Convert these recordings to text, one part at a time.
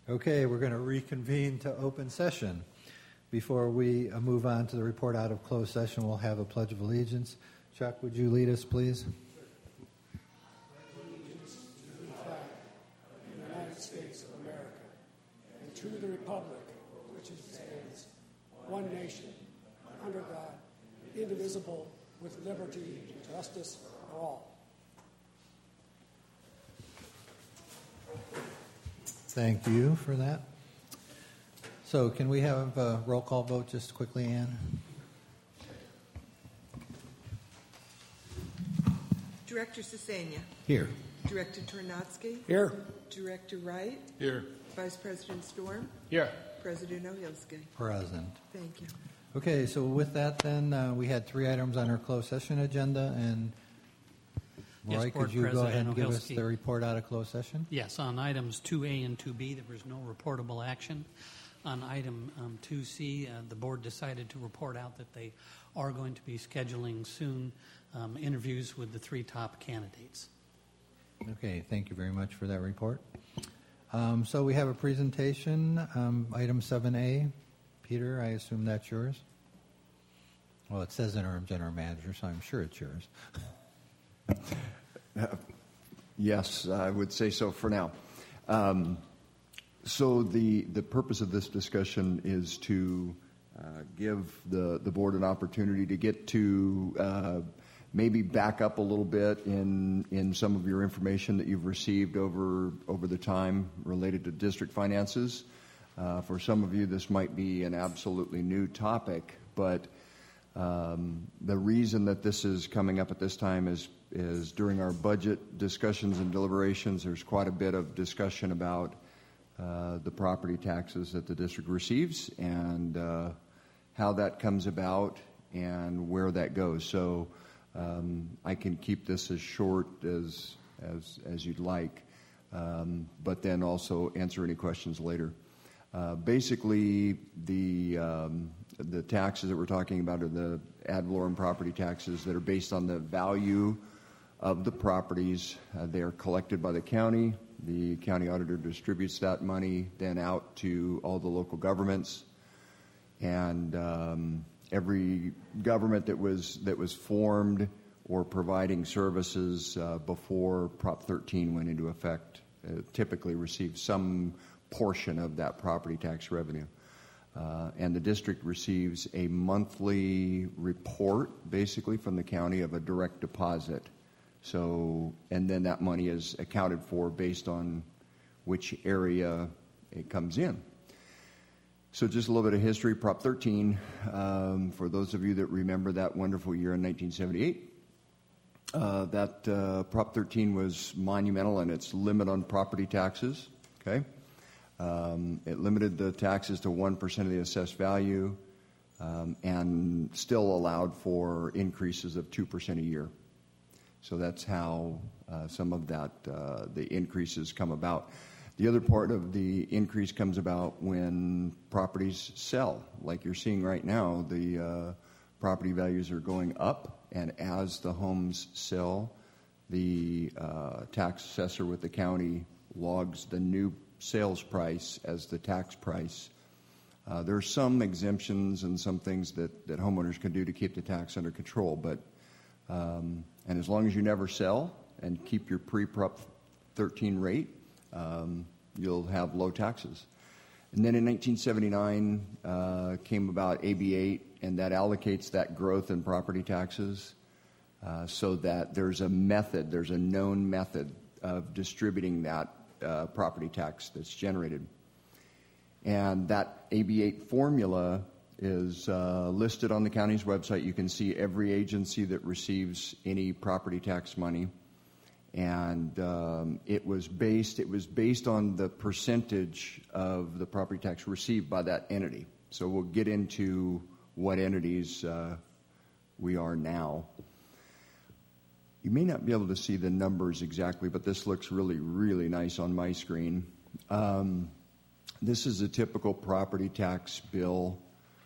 Okay, we're going to reconvene to open session. Before we move on to the report out of closed session, we'll have a Pledge of Allegiance. Chuck, would you lead us, please? Allegiance to the flag of the United States of America and to the republic which it stands, one nation, under God, indivisible, with liberty and justice for all. Thank you for that. So can we have a roll call vote just quickly, Ann? Director Sesania. Here. Director Tornatsky. Here. Director Wright. Here. Vice President Storm. Here. President Ohilsky. Present. Thank you. Okay, so with that then, we had 3 items on our closed session agenda, and Yes, Roy, Board could you go President ahead and give us Ohilsky. the report out of closed session? Yes, on items 2A and 2B, there was no reportable action. On item 2C, the board decided to report out that they are going to be scheduling soon interviews with the 3 top candidates. Okay, thank you very much for that report. So we have a presentation, item 7A. Peter, I assume that's yours? Well, it says interim general manager, so I'm sure it's yours. Yes, I would say so for now. So the purpose of this discussion is to give the board an opportunity to get to maybe back up a little bit in some of your information that you've received over the time related to district finances. For some of you, this might be an absolutely new topic, but the reason that this is coming up at this time is during our budget discussions and deliberations, there's quite a bit of discussion about the property taxes that the district receives and how that comes about and where that goes. So I can keep this as short as you'd like, but then also answer any questions later. Basically, the taxes that we're talking about are the ad valorem property taxes that are based on the value of the properties. They are collected by the county. The county auditor distributes that money then out to all the local governments, and every government that was formed or providing services before Prop 13 went into effect typically received some portion of that property tax revenue. And the district receives a monthly report, basically, from the county of a direct deposit. So, and then that money is accounted for based on which area it comes in. So just a little bit of history. Prop 13, for those of you that remember that wonderful year in 1978, that Prop 13 was monumental in its limit on property taxes. Okay. It limited the taxes to 1% of the assessed value and still allowed for increases of 2% a year. So that's how some of that, the increases come about. The other part of the increase comes about when properties sell. Like you're seeing right now, the property values are going up, and as the homes sell, the tax assessor with the county logs the new sales price as the tax price. There are some exemptions and some things that homeowners can do to keep the tax under control, but and as long as you never sell and keep your pre-Prop 13 rate, you'll have low taxes. And then in 1979 came about AB 8, and that allocates that growth in property taxes so that there's a method, there's a known method of distributing that property tax that's generated. And that AB 8 formula is listed on the county's website. You can see every agency that receives any property tax money. And it was based on the percentage of the property tax received by that entity. So we'll get into what entities we are now. You may not be able to see the numbers exactly, but this looks really, really nice on my screen. This is a typical property tax bill.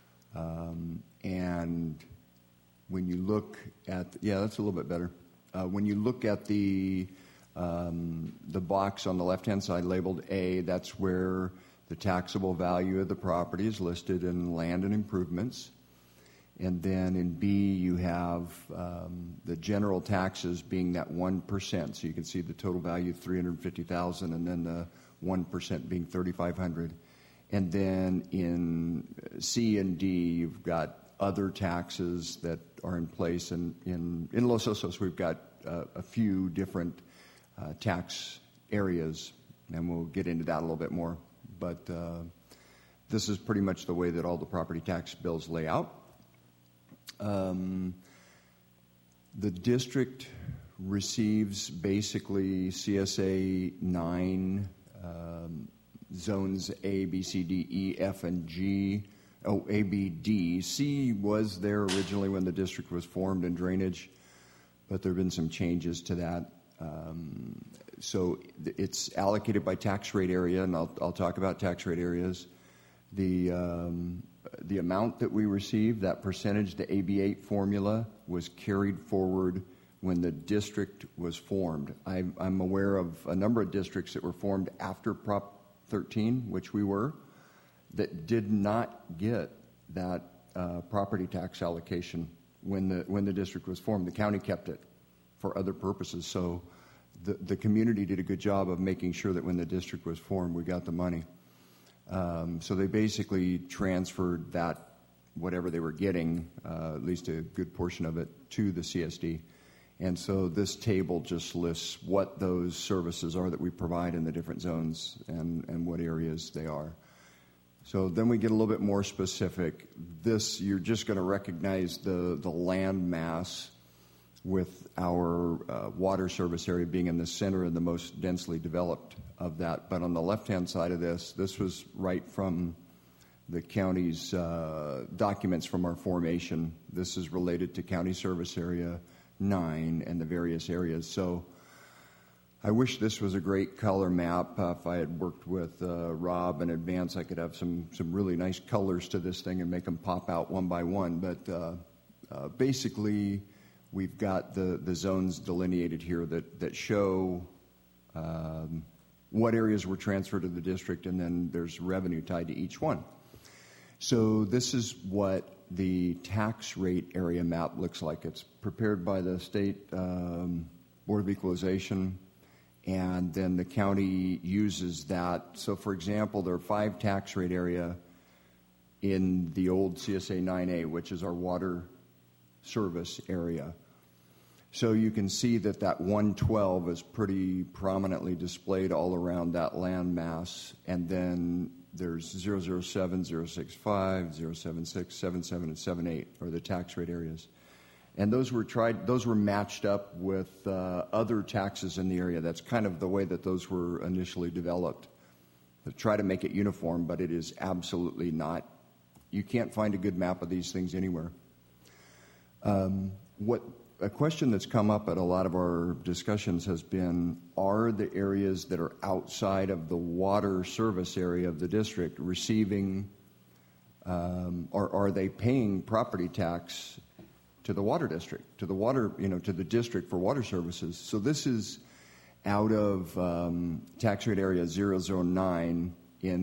And when you look at, that's a little bit better. When you look at the box on the left-hand side labeled A, that's where The taxable value of the property is listed in land and improvements. And then in B, you have the general taxes being that 1%. So you can see the total value of $350,000, and then the 1% being $3,500. And then in C and D, you've got other taxes that are in place. And in Los Osos, we've got a few different tax areas, and we'll get into that a little bit more. But this is pretty much the way that all the property tax bills lay out. The district receives basically CSA 9 zones A, B, C, D, E, F, and G. Oh, A, B, D. C was there originally when the district was formed in drainage, but there have been some changes to that. So it's allocated by tax rate area, and I'll talk about tax rate areas. The amount that we received, that percentage, the AB8 formula, was carried forward when the district was formed. I'm aware of a number of districts that were formed after Prop 13, which we were, that did not get that property tax allocation when the district was formed. The county kept it for other purposes. So the community did a good job of making sure that when the district was formed, we got the money. So they basically transferred that, whatever they were getting, at least a good portion of it, to the CSD. And so this table just lists what those services are that we provide in the different zones and what areas they are. So then we get a little bit more specific. This, you're just going to recognize the land mass with our water service area being in the center and the most densely developed of that. But on the left-hand side of this was right from the county's documents from our formation. This is related to County Service Area 9 and the various areas. So I wish this was a great color map. If I had worked with Rob in advance, I could have some really nice colors to this thing and make them pop out one by one. But basically, we've got the zones delineated here that show what areas were transferred to the district, and then there's revenue tied to each one. So this is what the tax rate area map looks like. It's prepared by the State Board of Equalization, and then the county uses that. So, for example, there are 5 tax rate area in the old CSA 9A, which is our water service area. So you can see that 112 is pretty prominently displayed all around that land mass, and then there's 007, 065, 076, 77, and 78 are the tax rate areas. And those were matched up with other taxes in the area. That's kind of the way that those were initially developed. To try to make it uniform, but it is absolutely not. You can't find a good map of these things anywhere. A question that's come up at a lot of our discussions has been, are the areas that are outside of the water service area of the district receiving, or are they paying property tax to the water district, to the district for water services? So this is out of tax rate area 009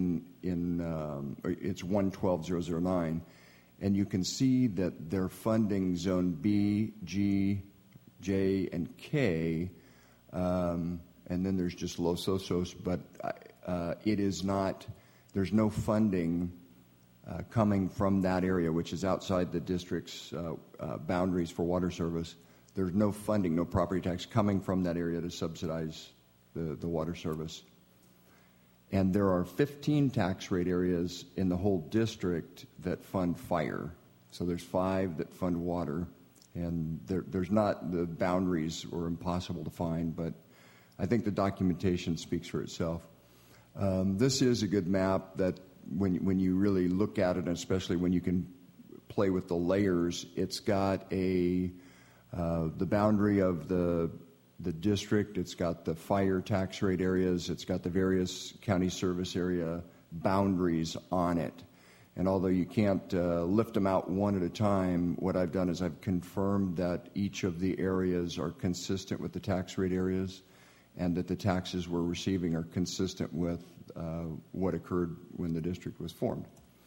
it's 112009. And you can see that they're funding zone B, G, J, and K, and then there's just Los Osos, but it is not, there's no funding coming from that area, which is outside the district's boundaries for water service. There's no funding, no property tax coming from that area to subsidize the water service. And there are 15 tax rate areas in the whole district that fund fire. So there's 5 that fund water. And there's not, the boundaries are impossible to find, but I think the documentation speaks for itself. This is a good map that when you really look at it, and especially when you can play with the layers, it's got the boundary of the district, it's got the fire tax rate areas, it's got the various county service area boundaries on it. And although you can't lift them out one at a time, what I've done is I've confirmed that each of the areas are consistent with the tax rate areas, and that the taxes we're receiving are consistent with what occurred when the district was formed.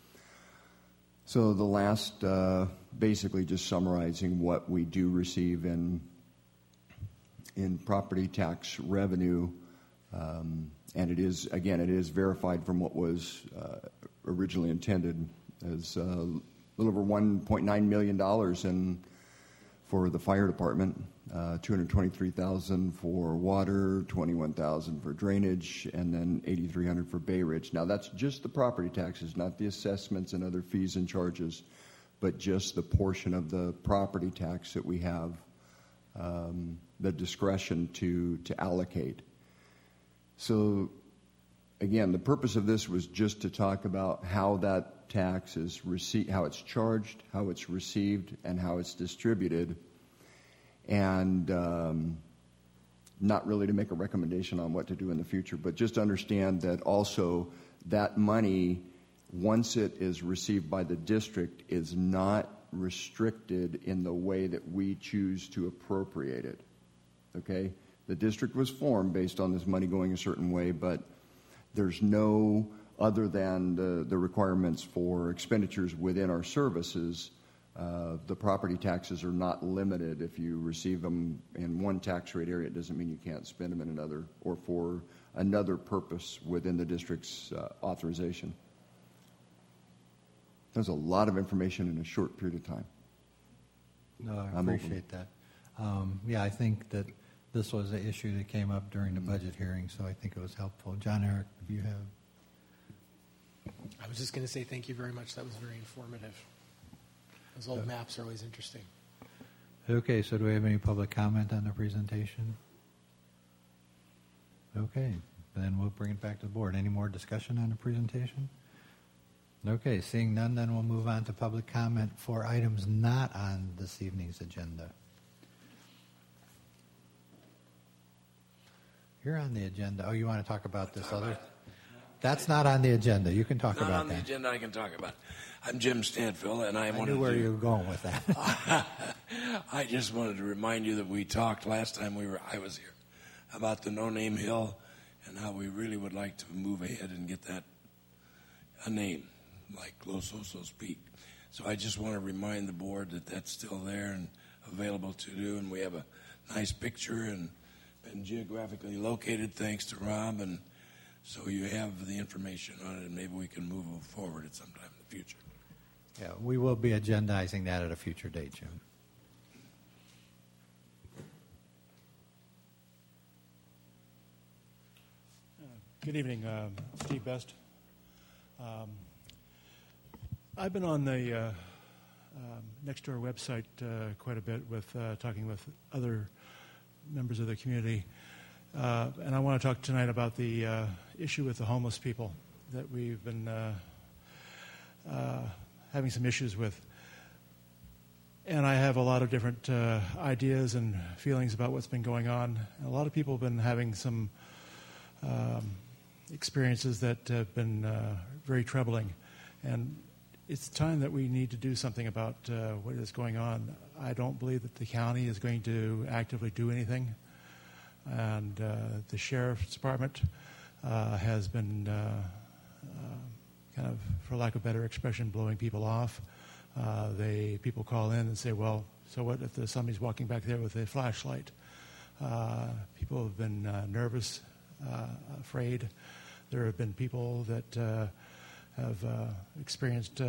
So the last, basically just summarizing what we do receive in property tax revenue, and it is verified from what was originally intended as a little over $1.9 million for the fire department, $223,000 for water, $21,000 for drainage, and then $8,300 for Bay Ridge. Now that's just the property taxes, not the assessments and other fees and charges, but just the portion of the property tax that we have the discretion to allocate. So again, the purpose of this was just to talk about how that tax is received, how it's charged, how it's received, and how it's distributed, and not really to make a recommendation on what to do in the future, but just understand that also that money, once it is received by the district, is not restricted in the way that we choose to appropriate it. Okay? The district was formed based on this money going a certain way, but there's no, other than the requirements for expenditures within our services, the property taxes are not limited. If you receive them in one tax rate area, it doesn't mean you can't spend them in another or for another purpose within the district's authorization. There's a lot of information in a short period of time. No, I appreciate that. Yeah, I think that this was an issue that came up during the budget hearing, so I think it was helpful. John Eric, if you have. I was just going to say thank you very much. That was very informative. Those old maps are always interesting. Okay, so do we have any public comment on the presentation? Okay, then we'll bring it back to the board. Any more discussion on the presentation? Okay, seeing none, then we'll move on to public comment for items not on this evening's agenda. You're on the agenda. Oh, you want to talk about this other? That's not on the agenda. You can talk about that. Not on the agenda. I can talk about. I'm Jim Stanfield, and I knew where you were going with that. I just wanted to remind you that we talked last time I was here about the No-Name Hill and how we really would like to move ahead and get that a name, like Los Osos Peak. So I just want to remind the board that that's still there and available to do, and we have a nice picture and been geographically located thanks to Rob, and so you have the information on it, and maybe we can move it forward at some time in the future. Yeah, we will be agendizing that at a future date, Jim. Good evening, Steve Best. I've been on the Nextdoor website quite a bit with talking with other members of the community, and I want to talk tonight about the issue with the homeless people that we've been having some issues with. And I have a lot of different ideas and feelings about what's been going on. A lot of people have been having some experiences that have been very troubling. And it's time that we need to do something about what is going on. I don't believe that the county is going to actively do anything. And the sheriff's department has been kind of, for lack of a better expression, blowing people off. People call in and say, well, so what if somebody's walking back there with a flashlight? People have been nervous, afraid. There have been people that have experienced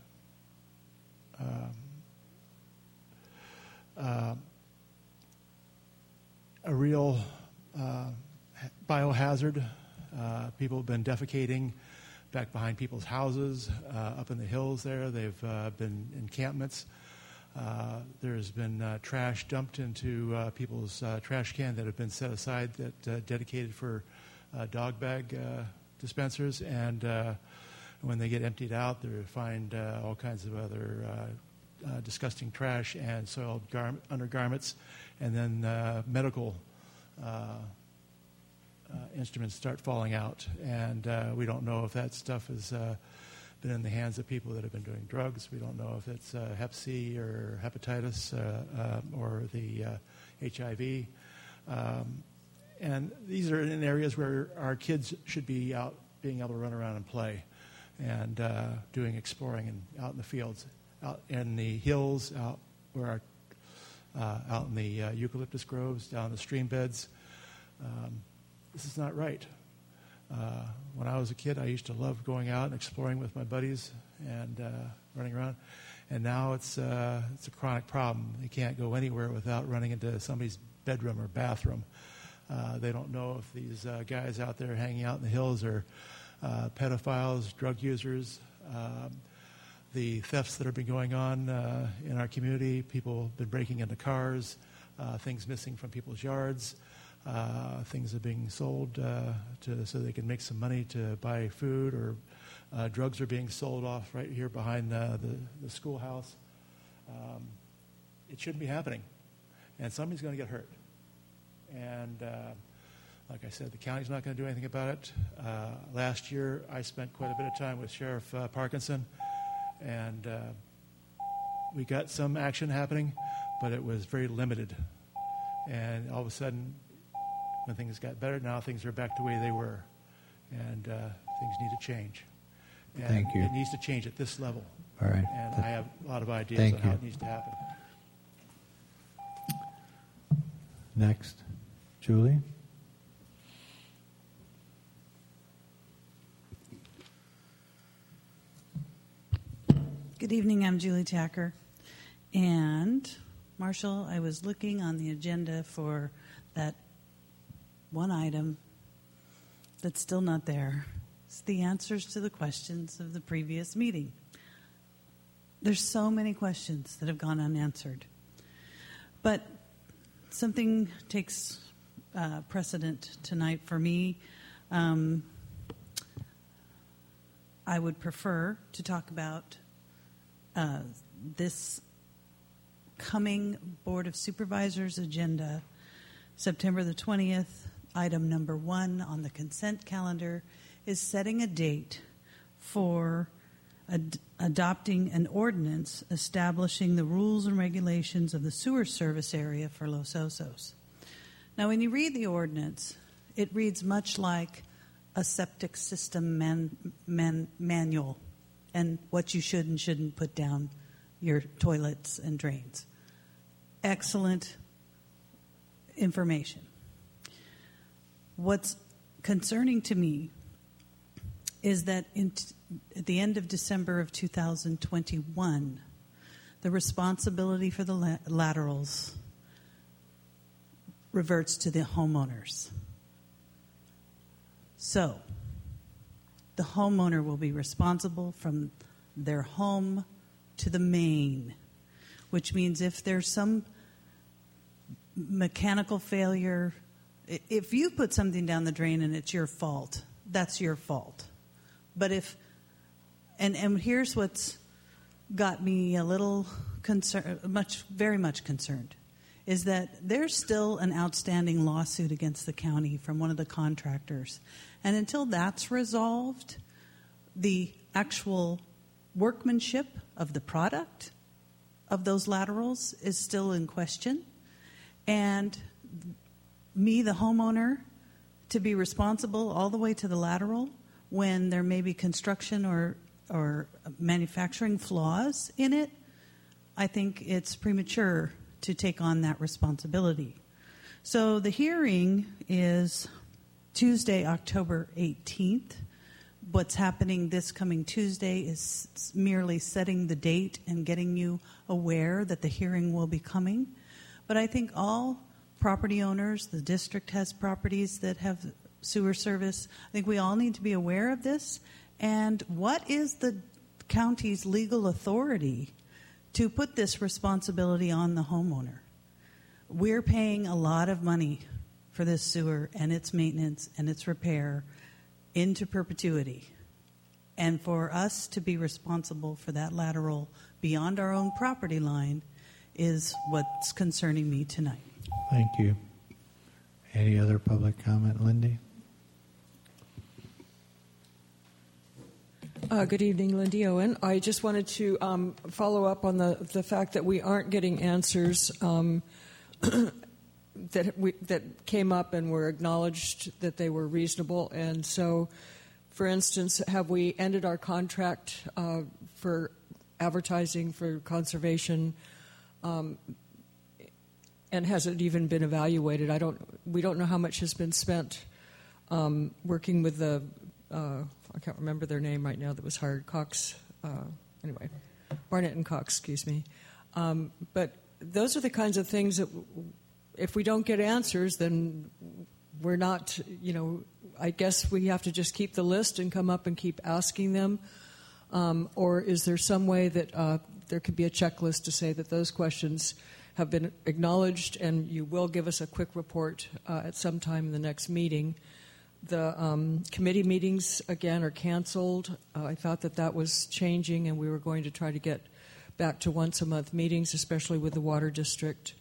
a real biohazard. People have been defecating back behind people's houses, up in the hills there. They've been encampments. There's been trash dumped into people's trash can that have been set aside that dedicated for dog bag dispensers. And when they get emptied out, they find all kinds of other disgusting trash and soiled undergarments. And then medical instruments start falling out, and we don't know if that stuff has been in the hands of people that have been doing drugs. We don't know if it's Hep C or hepatitis or the HIV. And these are in areas where our kids should be out being able to run around and play and doing exploring and out in the fields, out in the hills, out where out in the eucalyptus groves, down the stream beds. This is not right. When I was a kid, I used to love going out and exploring with my buddies and running around. And now it's a chronic problem. They can't go anywhere without running into somebody's bedroom or bathroom. They don't know if these guys out there hanging out in the hills are pedophiles, drug users. The thefts that have been going on in our community, people have been breaking into cars, things missing from people's yards, things are being sold so they can make some money to buy food, or drugs are being sold off right here behind the schoolhouse. It shouldn't be happening, and somebody's going to get hurt. And like I said, the county's not going to do anything about it. Last year, I spent quite a bit of time with Sheriff Parkinson, and we got some action happening, but it was very limited. And all of a sudden, when things got better, now things are back the way they were, and things need to change. And Thank you. It needs to change at this level. All right. And I have a lot of ideas Thank on how you. it needs to happen. Next, Julie. Good evening, I'm Julie Tacker. And, Marshall, I was looking on the agenda for that one item that's still not there. It's the answers to the questions of the previous meeting. There's so many questions that have gone unanswered. But something takes precedent tonight for me. I would prefer to talk about this coming Board of Supervisors agenda, September the 20th, item number 1 on the consent calendar is setting a date for adopting an ordinance establishing the rules and regulations of the sewer service area for Los Osos. Now, when you read the ordinance, it reads much like a septic system manual and what you should and shouldn't put down your toilets and drains. Excellent information. What's concerning to me is that at the end of December of 2021, the responsibility for the laterals reverts to the homeowners. So, the homeowner will be responsible from their home to the main, which means if there's some mechanical failure, if you put something down the drain and it's your fault, that's your fault. But if, and here's what's got me a little concerned, very much concerned, is that there's still an outstanding lawsuit against the county from one of the contractors. And until that's resolved, the actual workmanship of the product of those laterals is still in question. And me, the homeowner, to be responsible all the way to the lateral when there may be construction or manufacturing flaws in it, I think it's premature to take on that responsibility. So the hearing is Tuesday, October 18th. What's happening this coming Tuesday is merely setting the date and getting you aware that the hearing will be coming. But I think all property owners, the district has properties that have sewer service. I think we all need to be aware of this. And what is the county's legal authority to put this responsibility on the homeowner? We're paying a lot of money for this sewer and its maintenance and its repair into perpetuity. And for us to be responsible for that lateral beyond our own property line is what's concerning me tonight. Thank you. Any other public comment, Lindy? Good evening, Lindy Owen. I just wanted to follow up on the fact that we aren't getting answers that came up and were acknowledged that they were reasonable. And so, for instance, have we ended our contract for advertising for conservation? And has it even been evaluated? We don't know how much has been spent working with the I can't remember their name right now that was hired, Cox. Anyway, Barnett and Cox, excuse me. But those are the kinds of things that, if we don't get answers, then we're not. I guess we have to just keep the list and come up and keep asking them. Or is there some way that there could be a checklist to say that those questions have been acknowledged and you will give us a quick report at some time in the next meeting? The committee meetings, again, are canceled. I thought that was changing, and we were going to try to get back to once-a-month meetings, especially with the Water District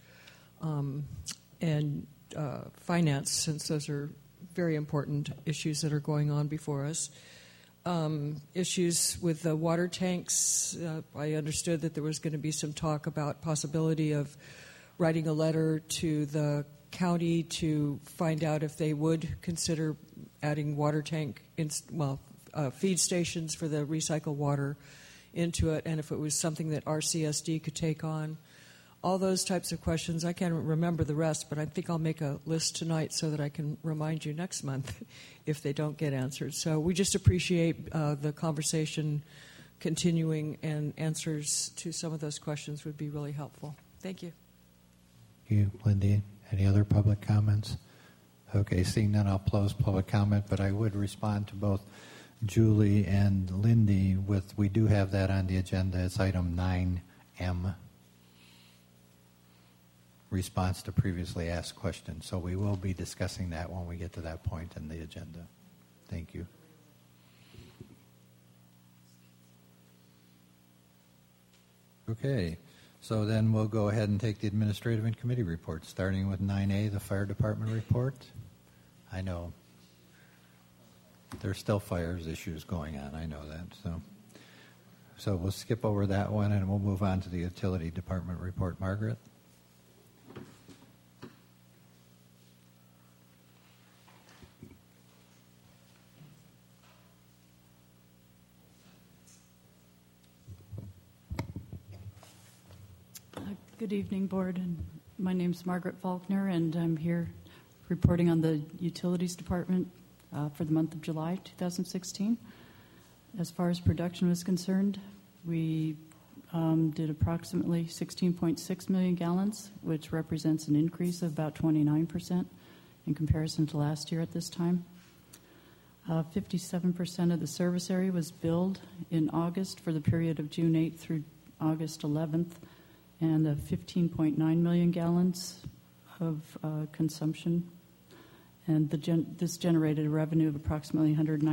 and finance, since those are very important issues that are going on before us. Issues with the water tanks. I understood that there was going to be some talk about possibility of writing a letter to the county to find out if they would consider adding water tank, feed stations for the recycled water into it, and if it was something that RCSD could take on. All those types of questions. I can't remember the rest, but I think I'll make a list tonight so that I can remind you next month if they don't get answered. So we just appreciate the conversation continuing, and answers to some of those questions would be really helpful. Thank you. Thank you, Lindy. Any other public comments? Okay, seeing none, I'll close public comment, but I would respond to both Julie and Lindy with, we do have that on the agenda. It's item 9M. Response to previously asked questions. So we will be discussing that when we get to that point in the agenda. Thank you. Okay, so then we'll go ahead and take the administrative and committee reports, starting with 9A, the fire department report. I know there's still fires issues going on. I know that. So we'll skip over that one, and we'll move on to the utility department report. Margaret? Good evening, Board. And my name is Margaret Faulkner, and I'm here reporting on the Utilities Department for the month of July 2016. As far as production was concerned, we did approximately 16.6 million gallons, which represents an increase of about 29% in comparison to last year at this time. 57% of the service area was billed in August for the period of June 8th through August 11th. And 15.9 million gallons of consumption. And this generated a revenue of approximately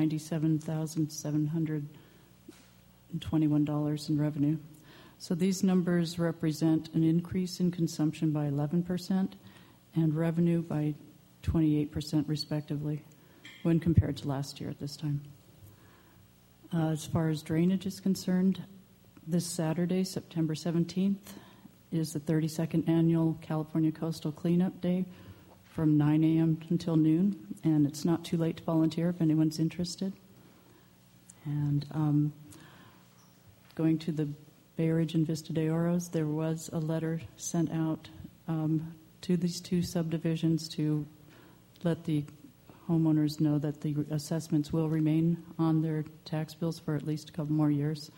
$197,721 in revenue. So these numbers represent an increase in consumption by 11% and revenue by 28% respectively when compared to last year at this time. As far as drainage is concerned, this Saturday, September 17th, is the 32nd Annual California Coastal Cleanup Day from 9 a.m. until noon, and it's not too late to volunteer if anyone's interested. And going to the Bay Ridge and Vista de Oros, there was a letter sent out to these two subdivisions to let the homeowners know that the assessments will remain on their tax bills for at least a couple more years.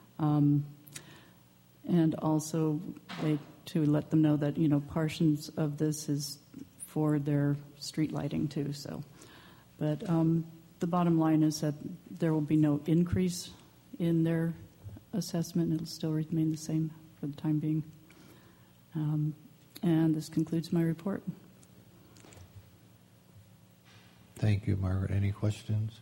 And also to let them know that, portions of this is for their street lighting too. So, but the bottom line is that there will be no increase in their assessment. It'll still remain the same for the time being. And this concludes my report. Thank you, Margaret. Any questions?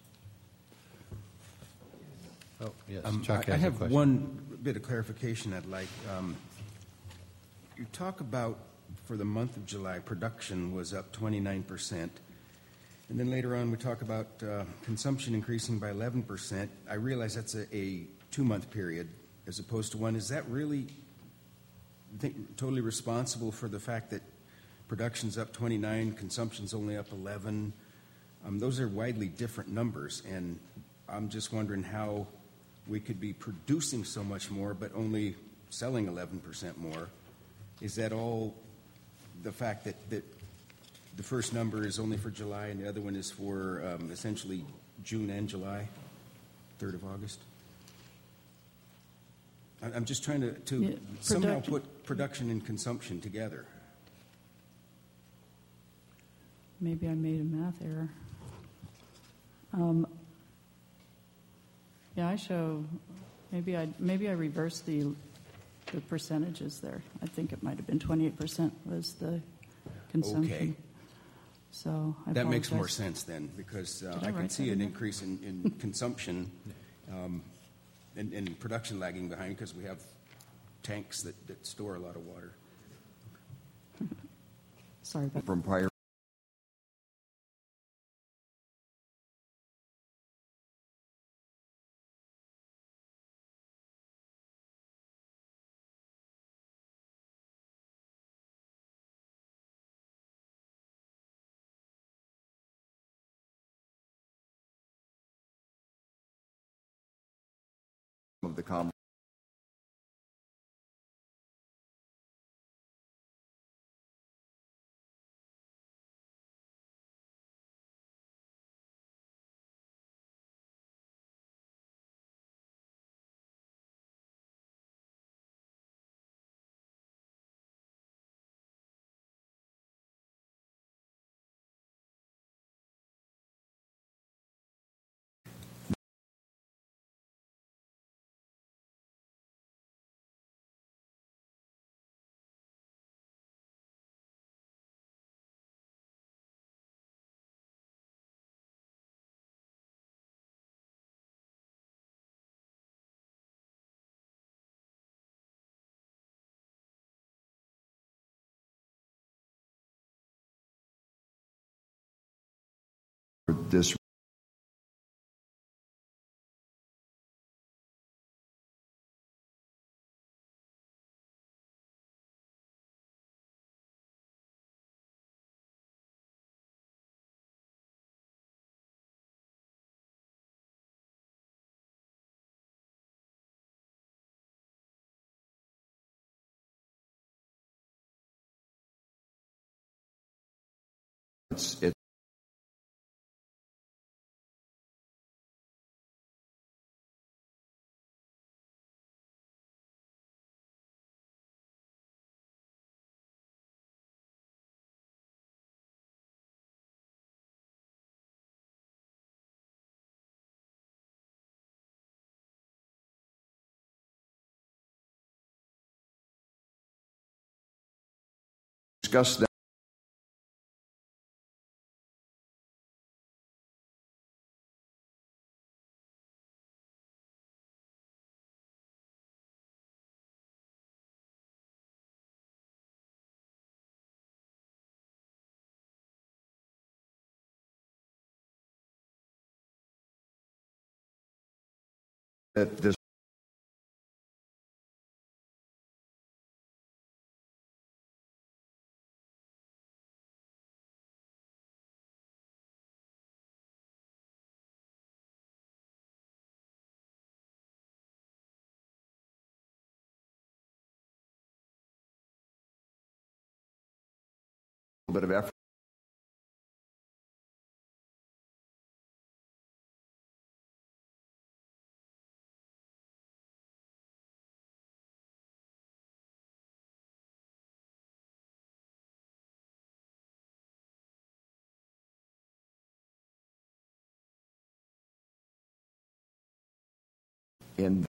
Oh, yes. Chuck has I have a question. one bit of clarification I'd like. You talk about, for the month of July, production was up 29%. And then later on we talk about consumption increasing by 11%. I realize that's a 2-month period as opposed to one. Is that really totally responsible for the fact that production's up 29, consumption's only up 11. Those are widely different numbers, and I'm just wondering how we could be producing so much more but only selling 11% more. Is that all the fact that the first number is only for July and the other one is for essentially June and July, 3rd of August? I'm just trying to somehow put production and consumption together. Maybe I made a math error. Yeah, I show. Maybe I reversed the percentages there. I think it might have been 28% was the consumption. Okay. So that makes more sense then, because I can see an increase in consumption and production lagging behind because we have tanks that store a lot of water. Sorry about from prior. Of the common. This it's discuss that. This bit of effort. In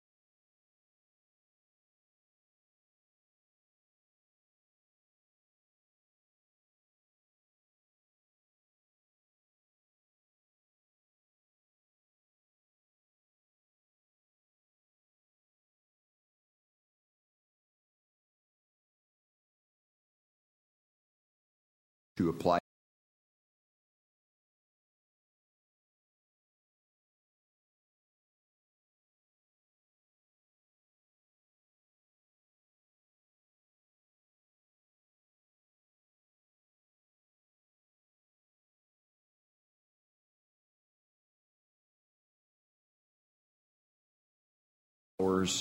to apply hours.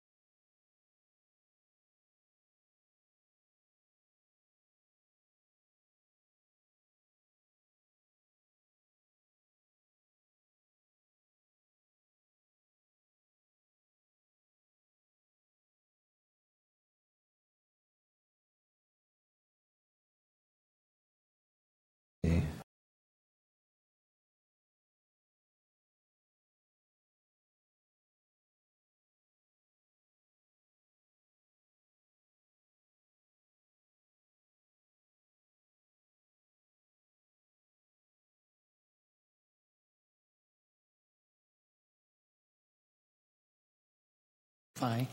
Fine.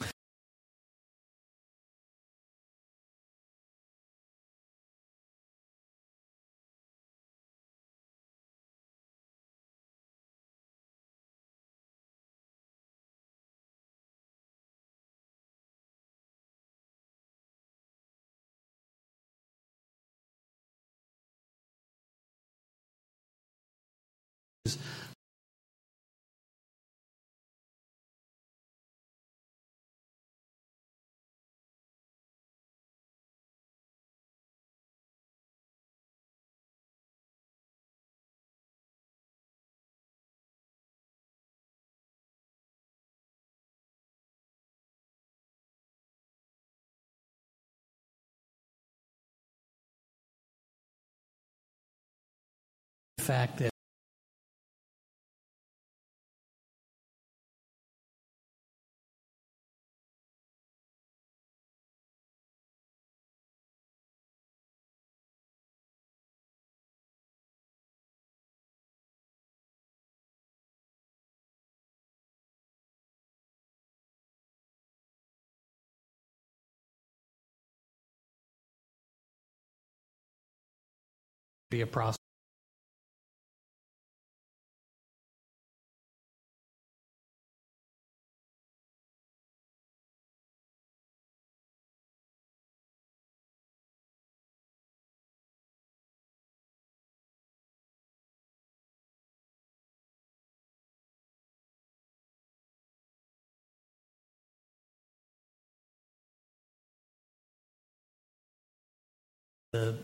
The fact that be a process. The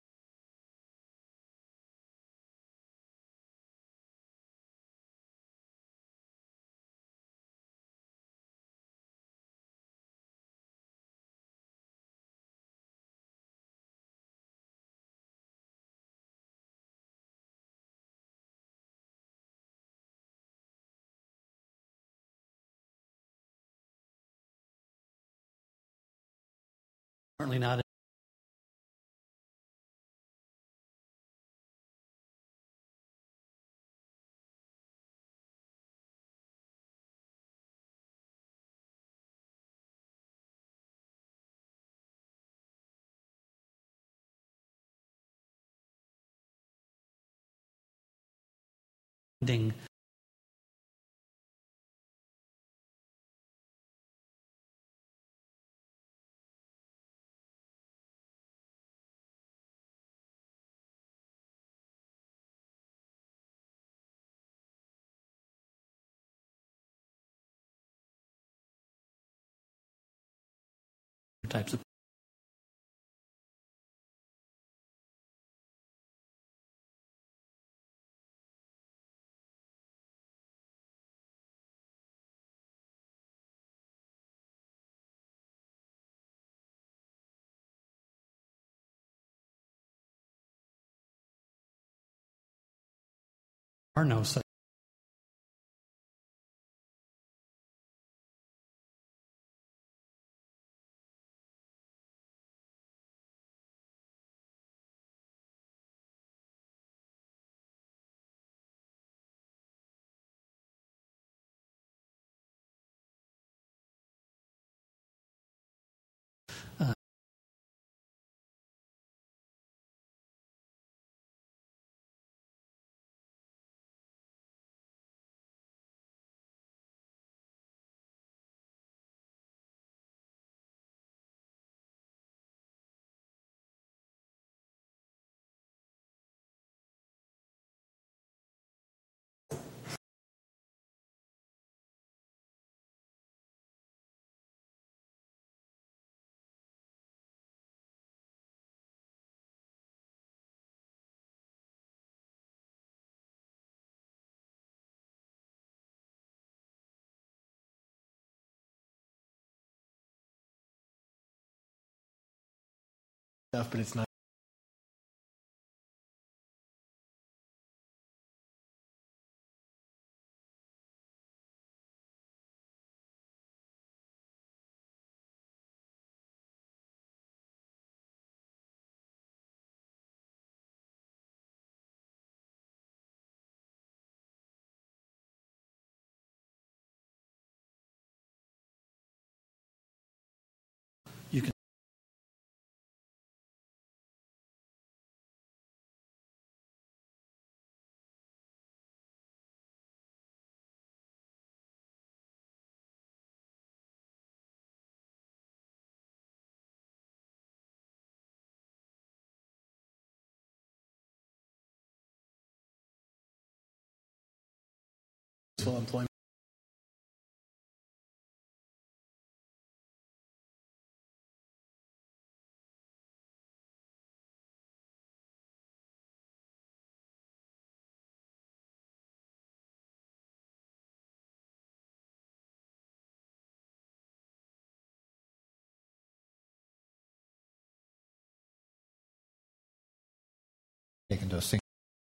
certainly not. Ding. Types of are no such. stuff, but it's not. You can. Employment. Taken to a single.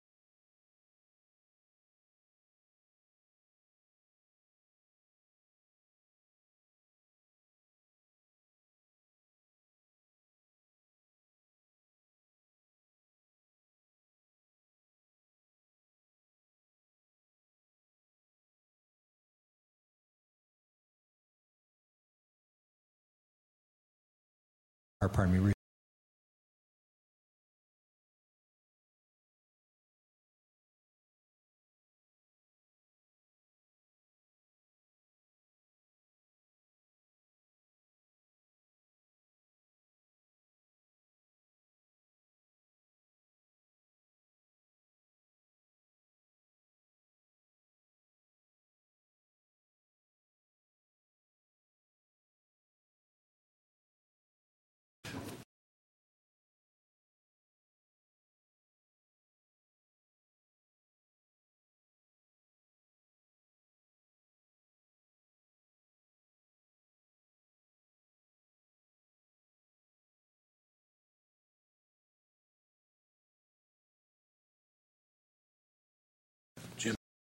Or pardon me. Jim.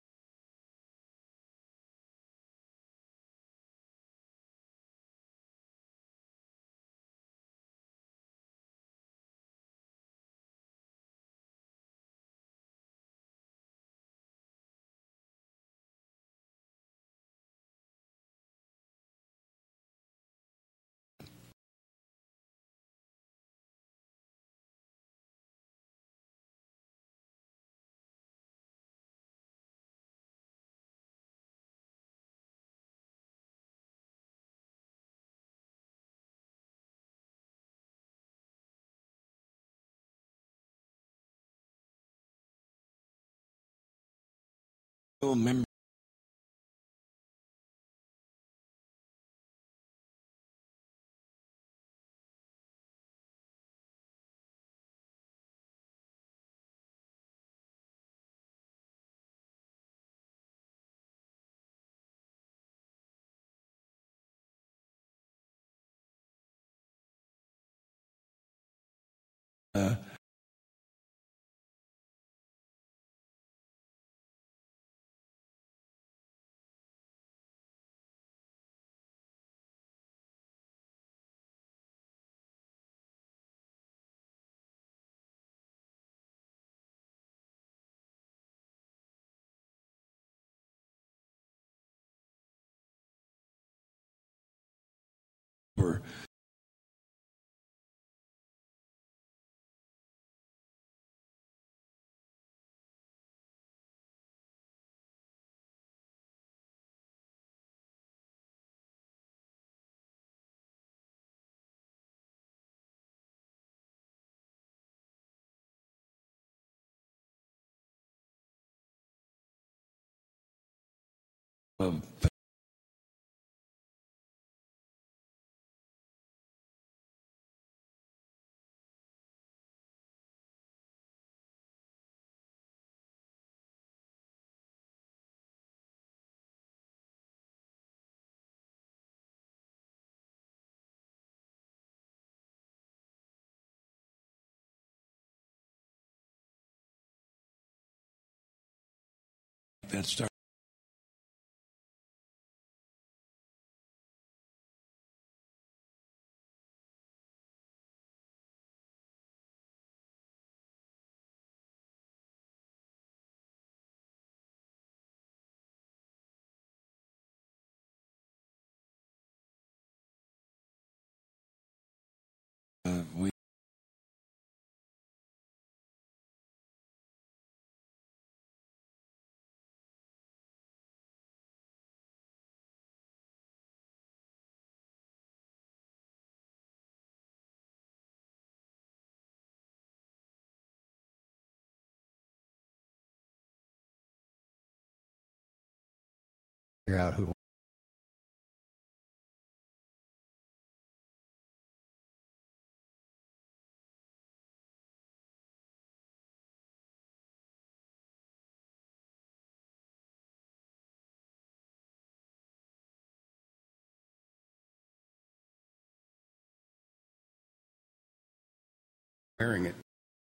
Member. Of that started. We figure out who. Wearing it.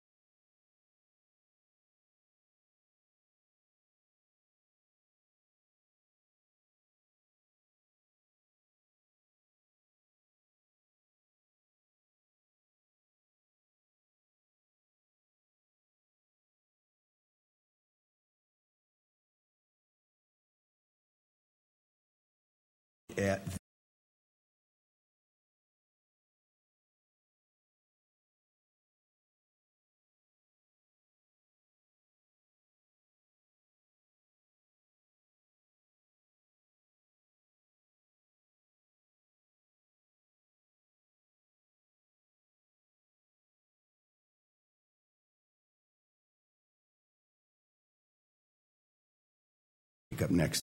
At up next.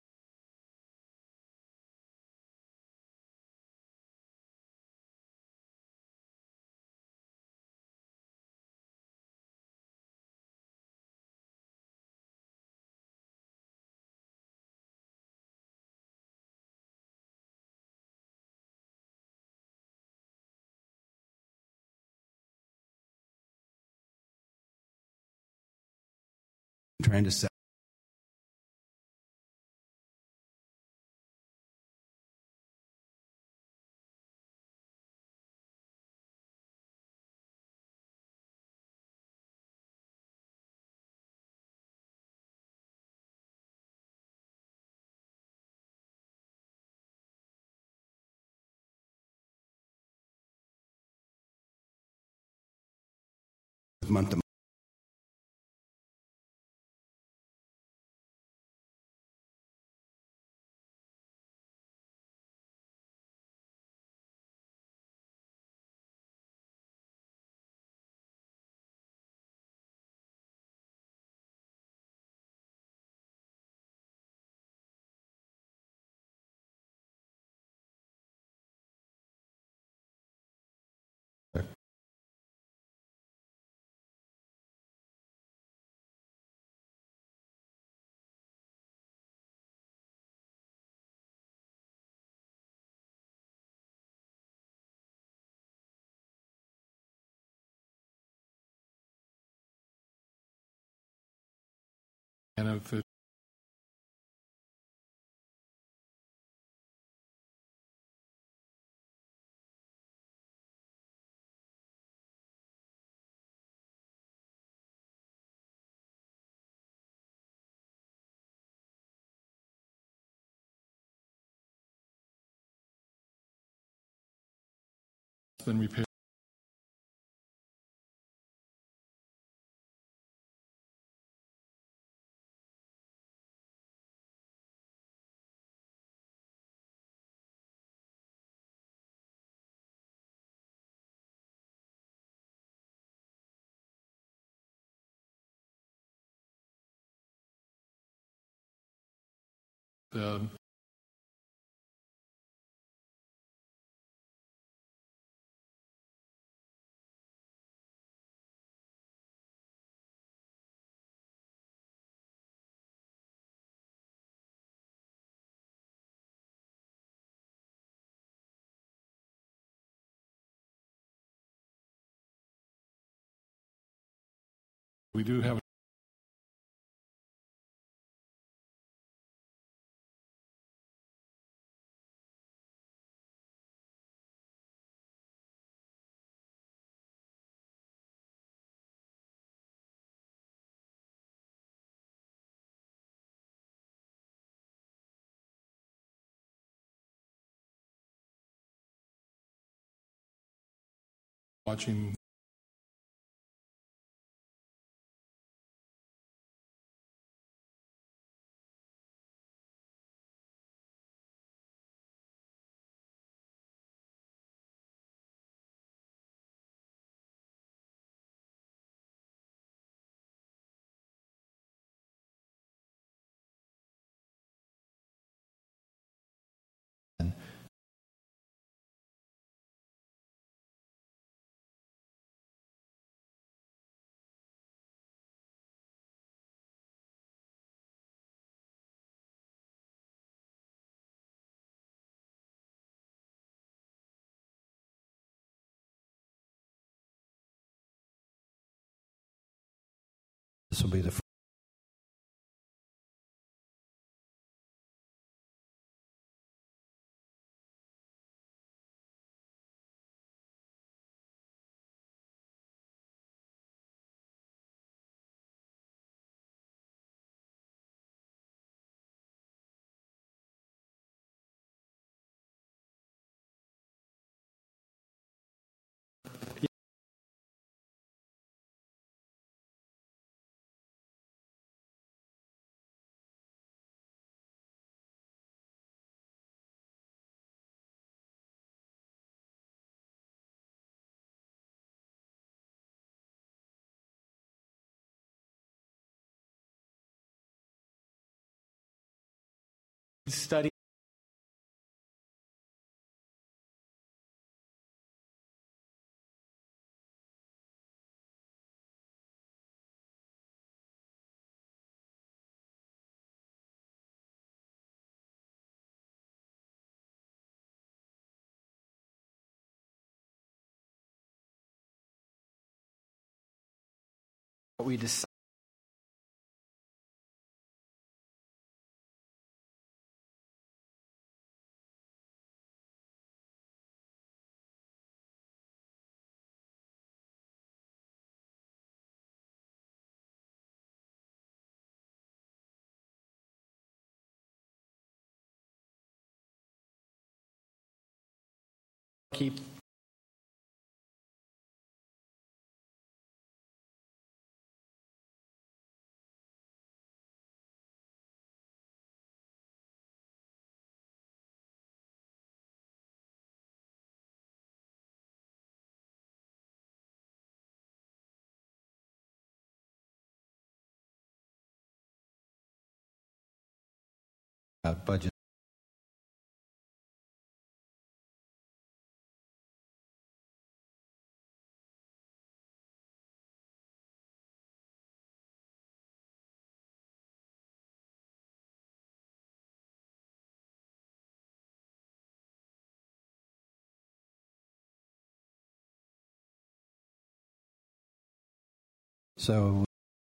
Trying to sell. Month to month. And of the been repaired. The we do have watching. This will be the study. What we decide. Keep budget. So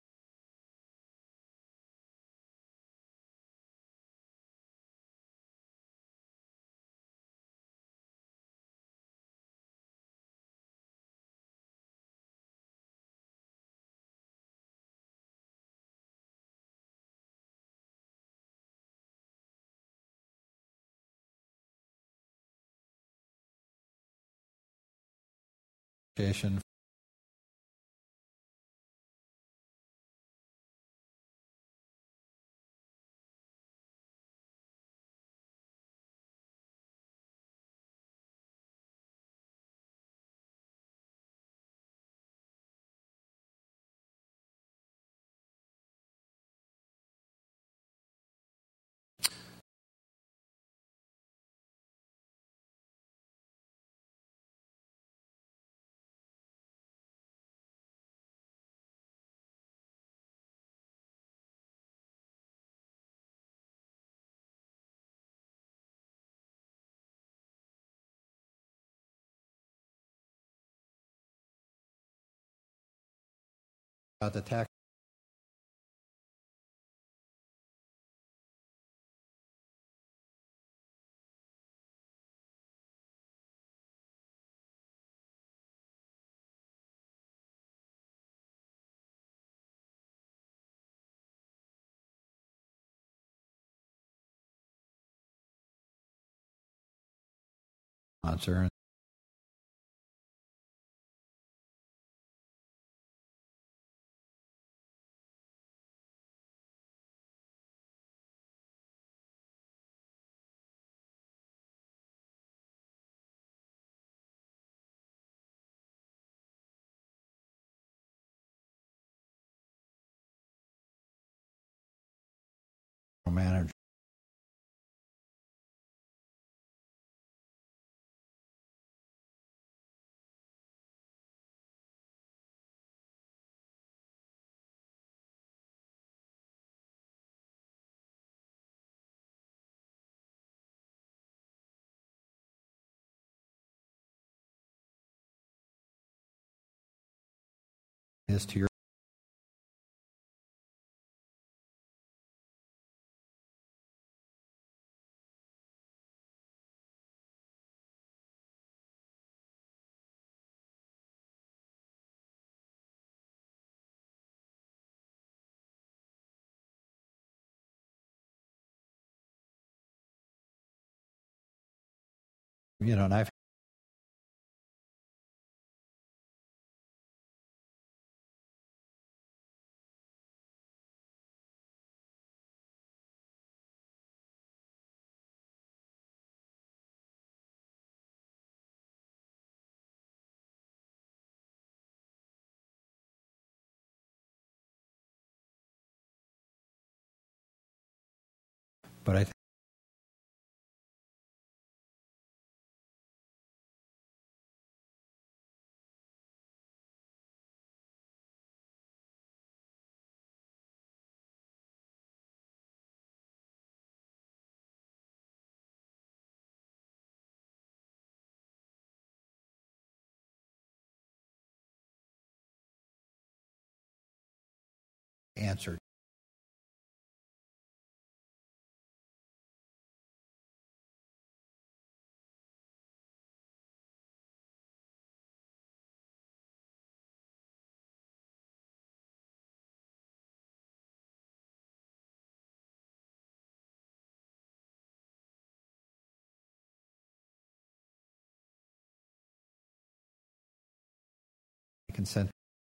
application about the tax. Sponsor manager. Is to your and I've but I think answered. Consent.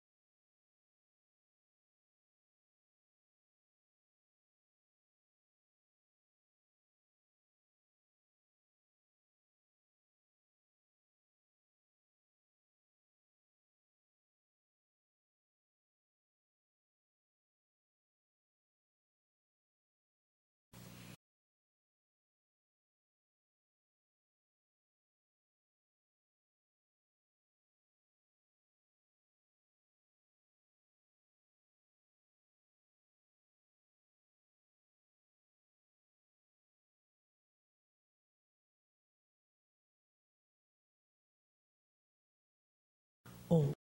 Oh.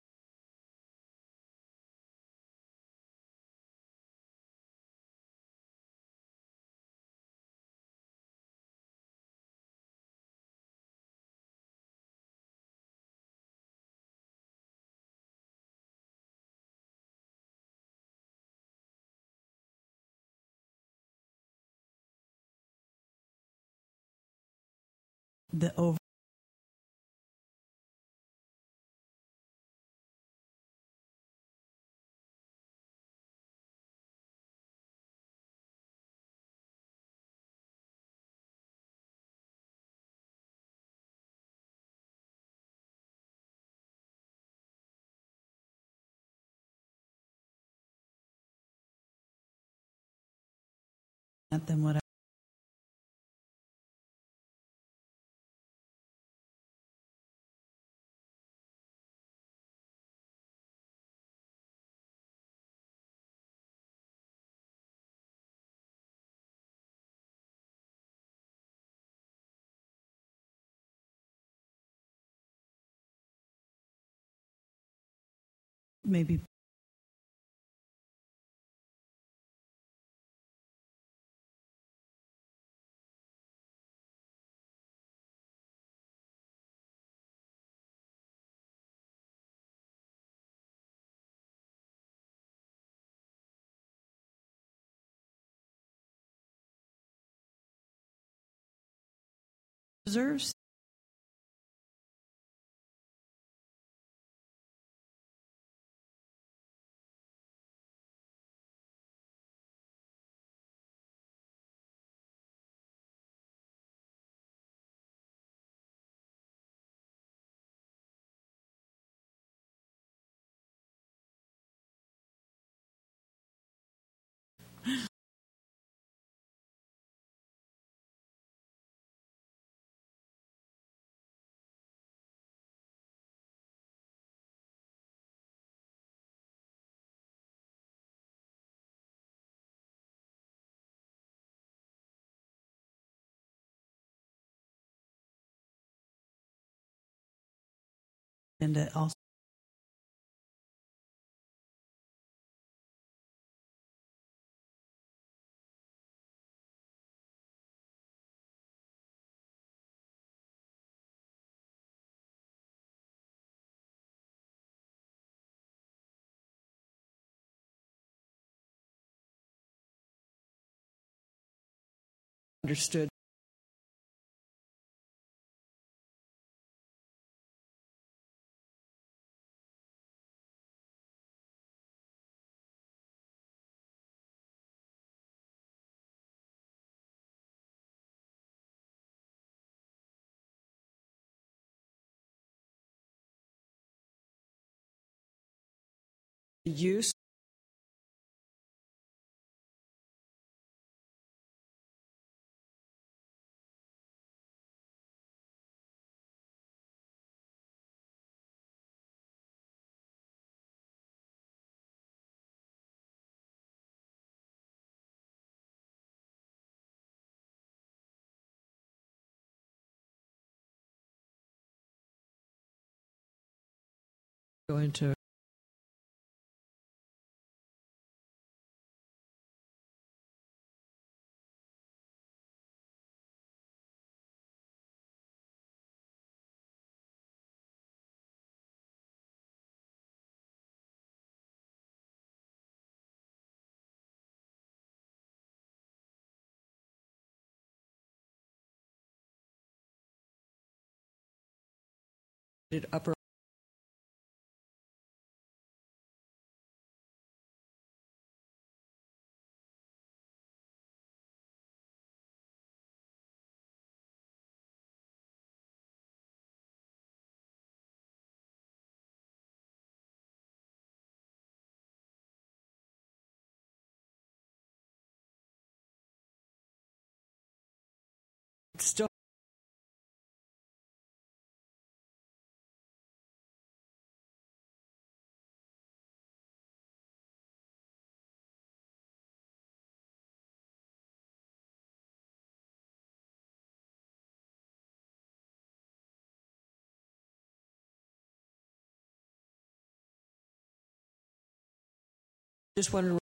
The over. Than what maybe reserves. And it also understood. Use going to upper still just wonder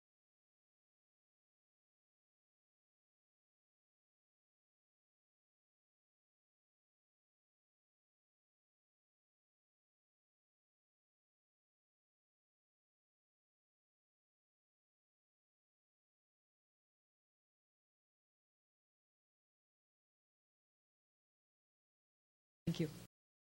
thank you.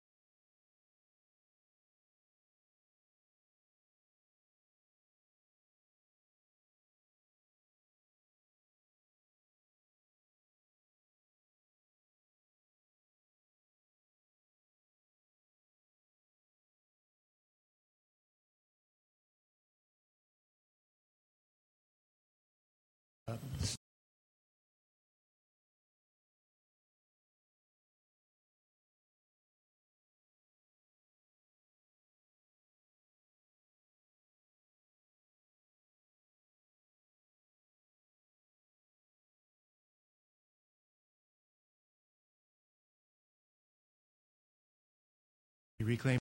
Reclaim.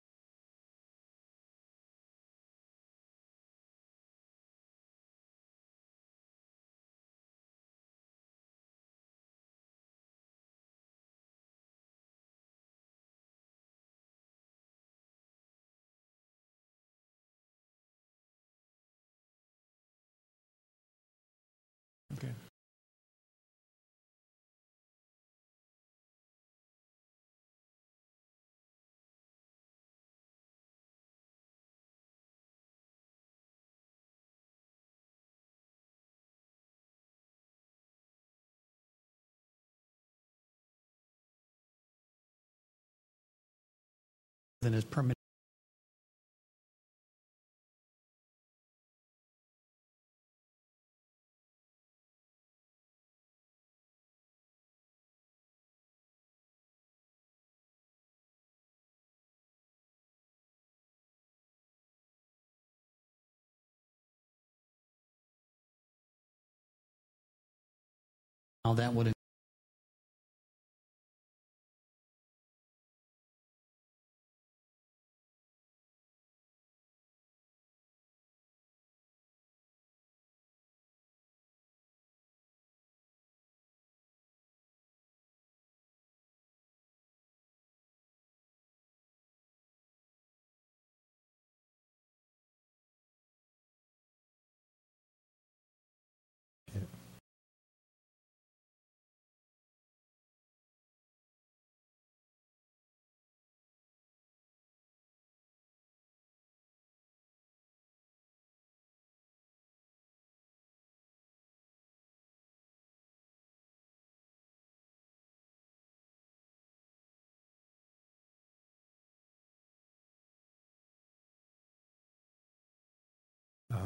Okay. Than is permitted. Now that would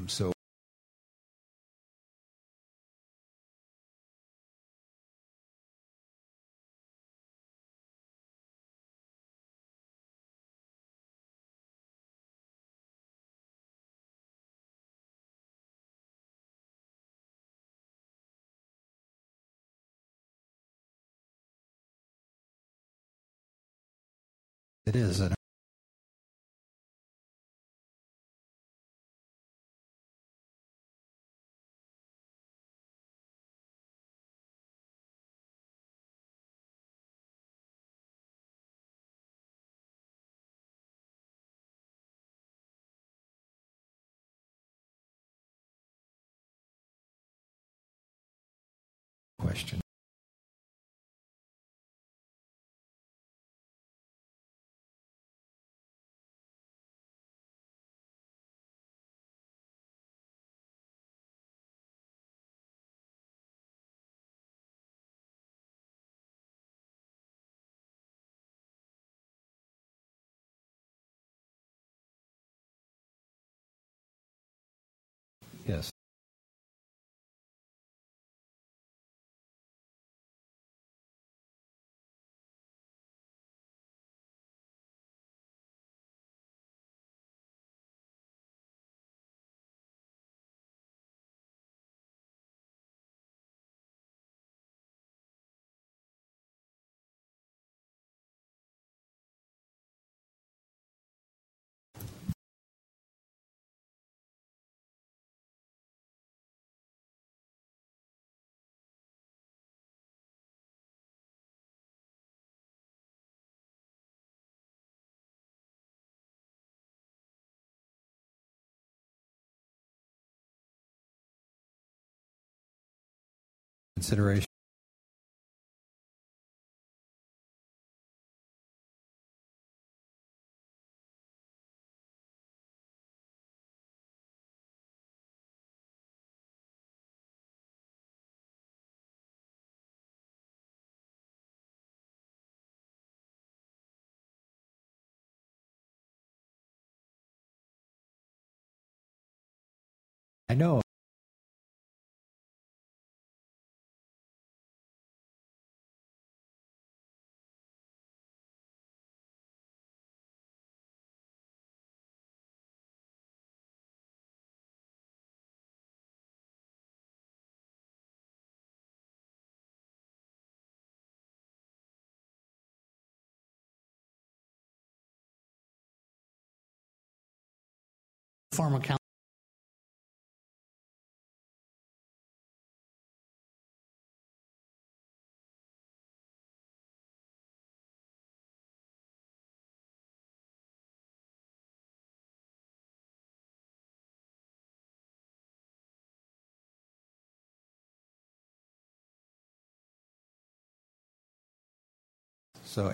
So It is. Question. Yes. Consideration. I know. Former council. So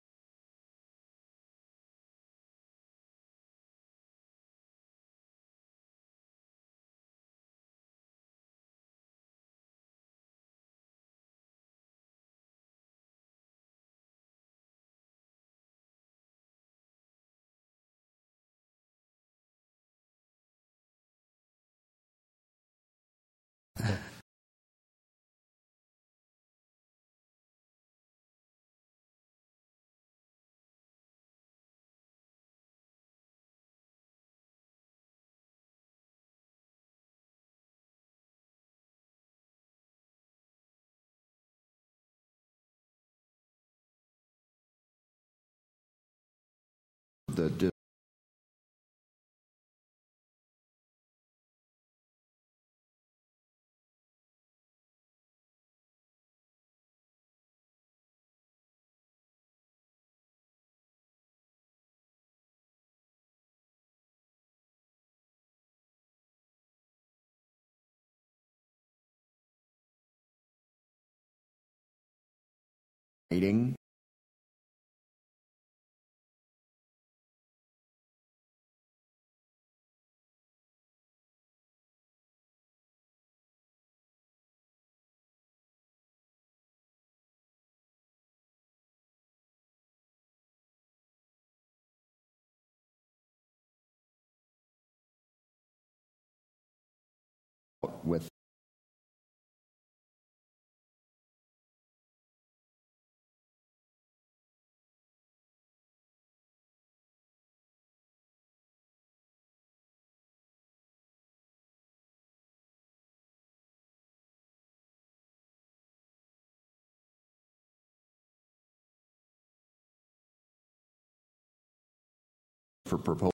The meeting. for proposal.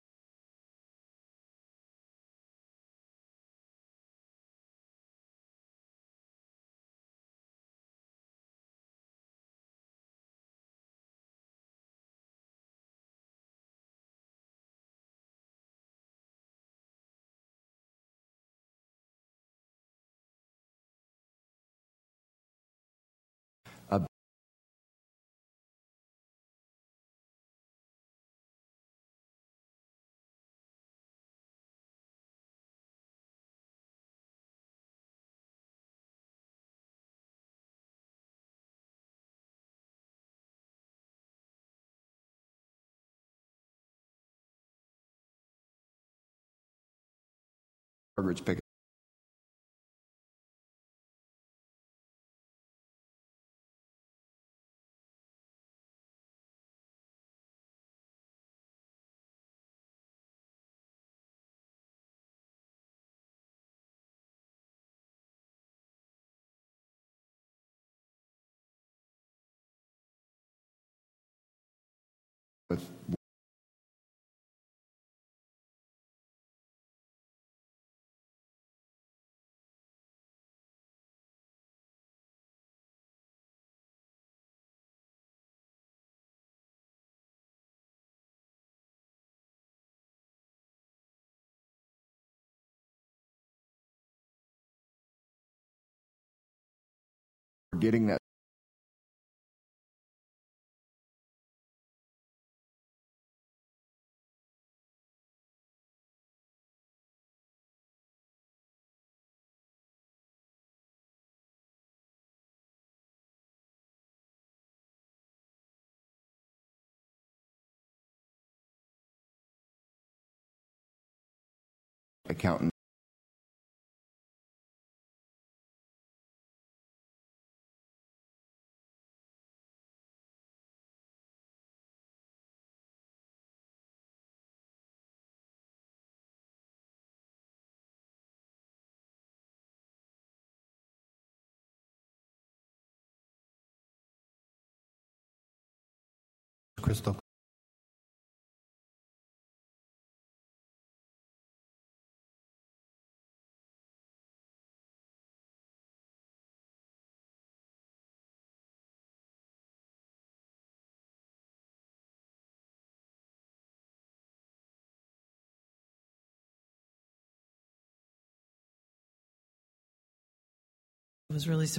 Margaret's picking. With getting that accountant. Crystal. It was really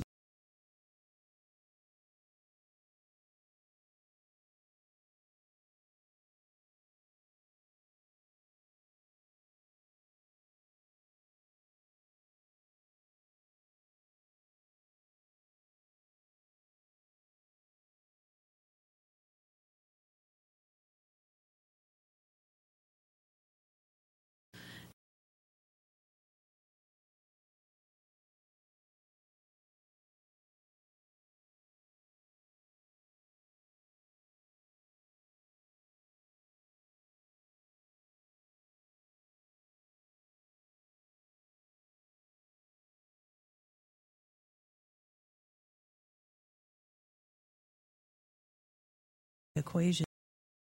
equation.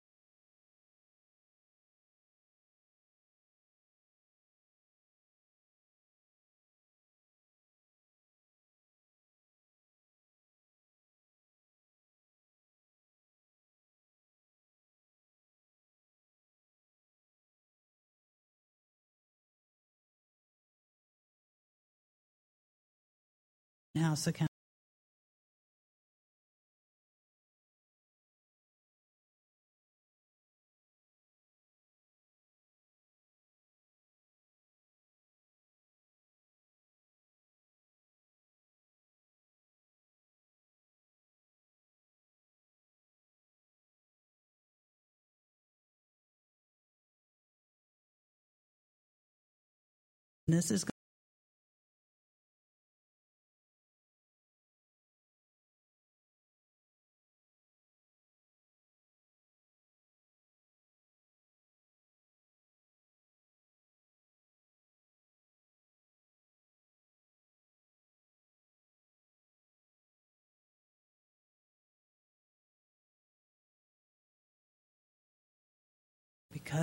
House account. This is because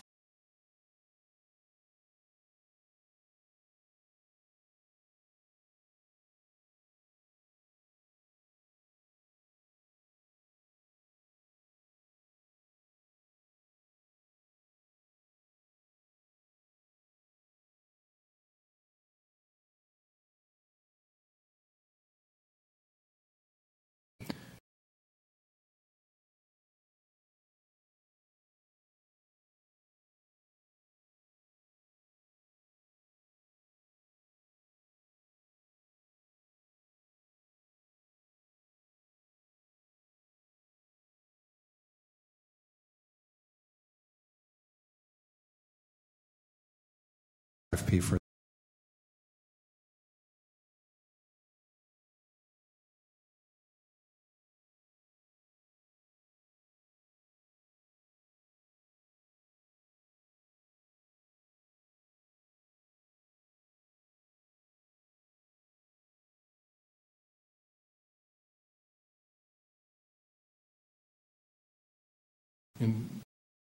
RFP for In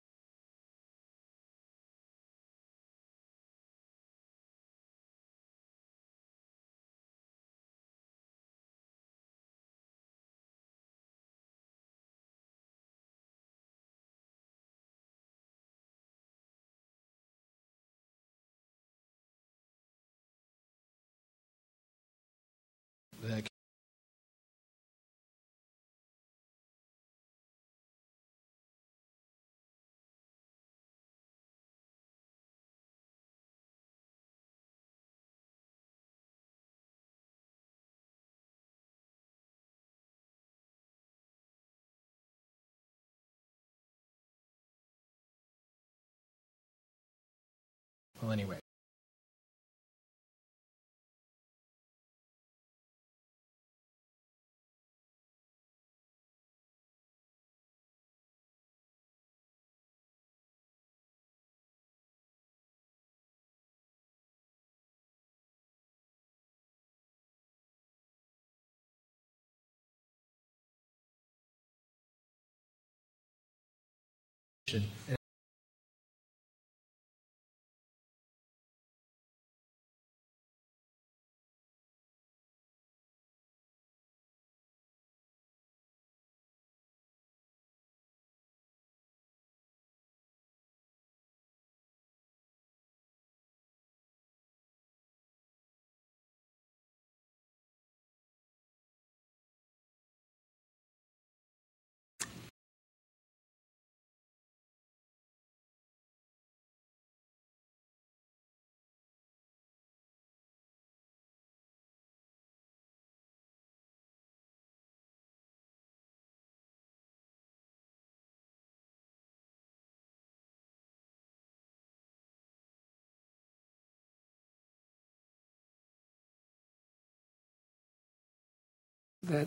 That well, anyway. That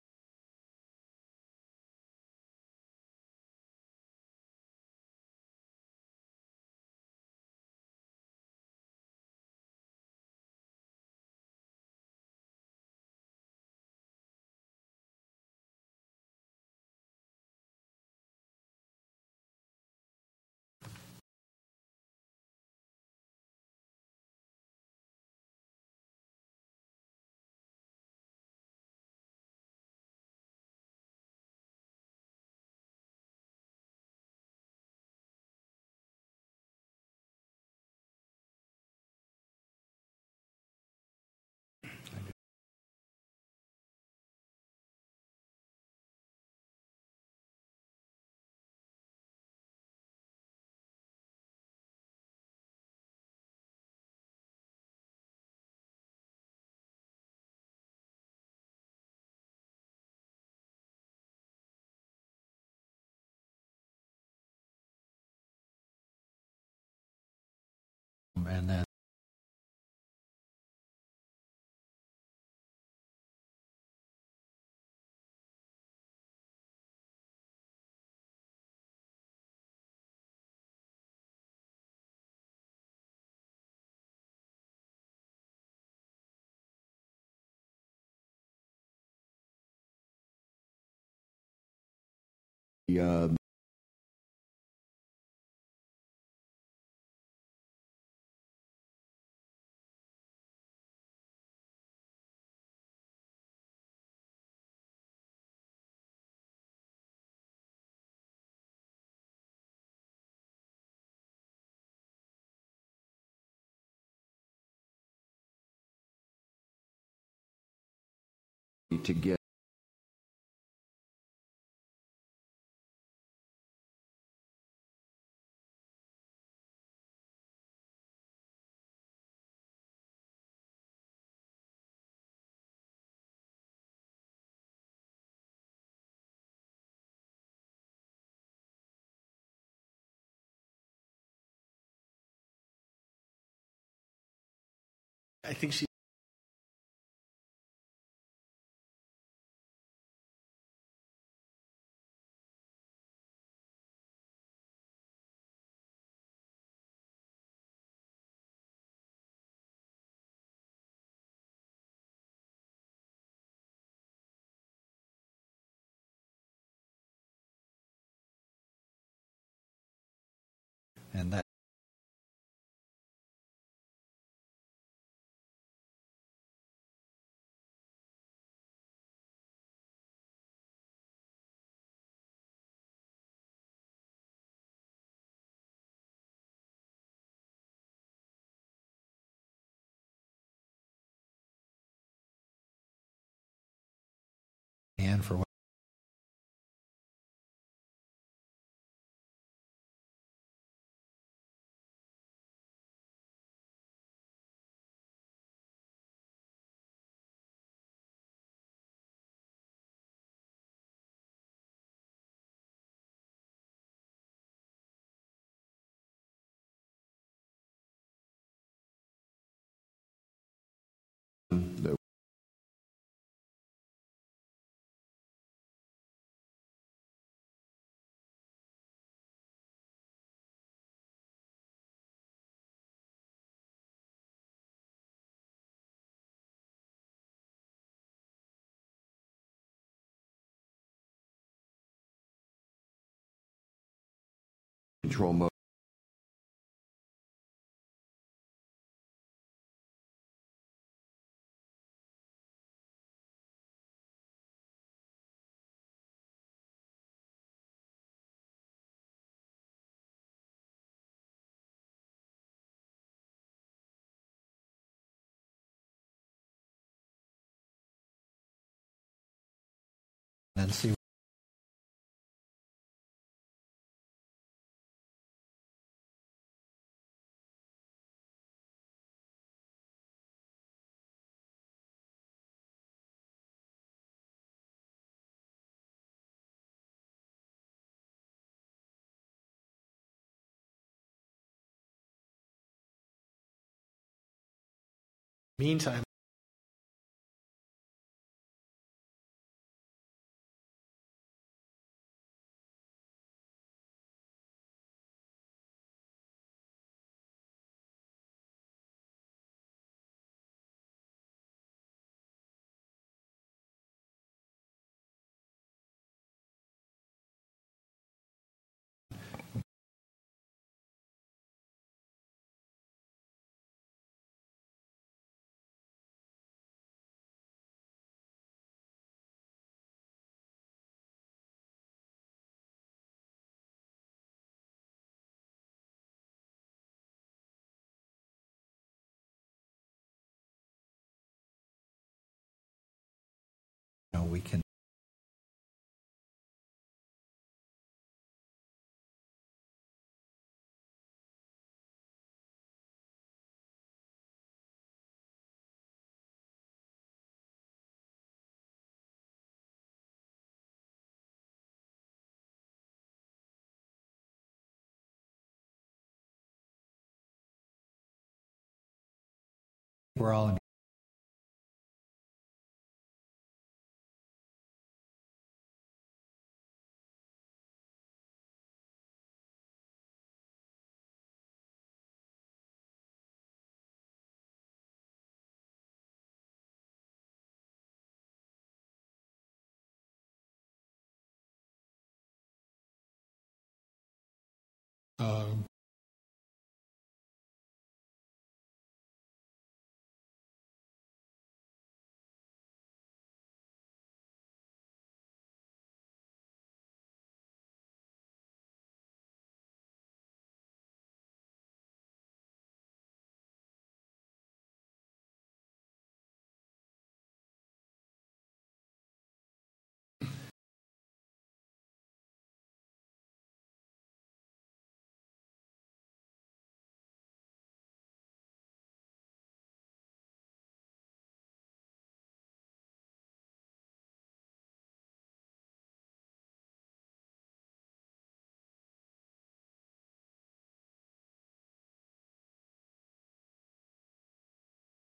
and then The to get I think she. And that and for what? Control mode. And see. Meantime. We can we're all in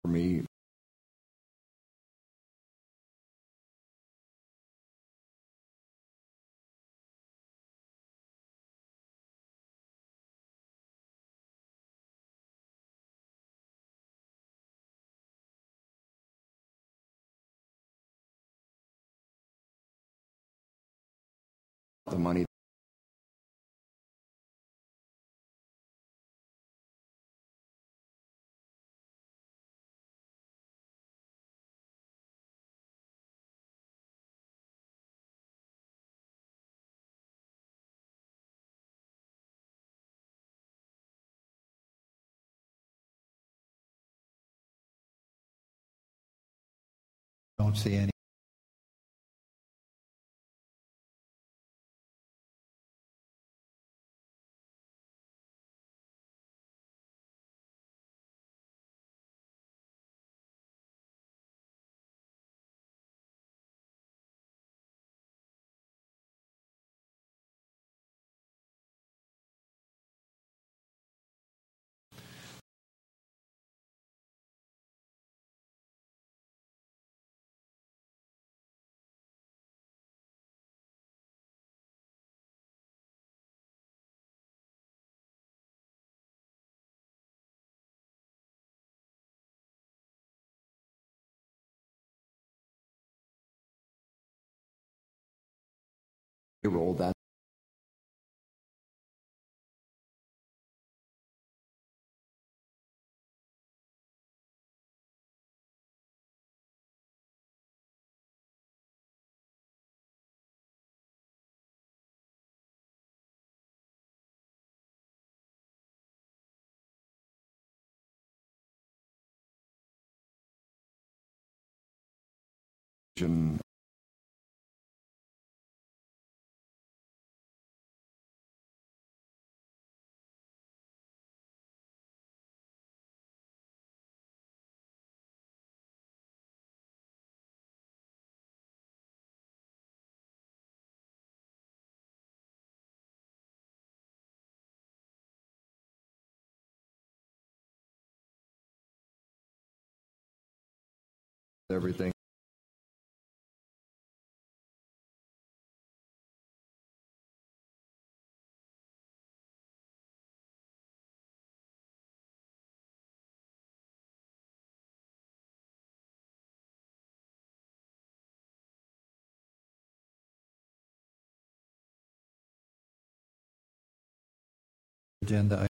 for me. The money. Don't see any. Roll that. Everything. Agenda.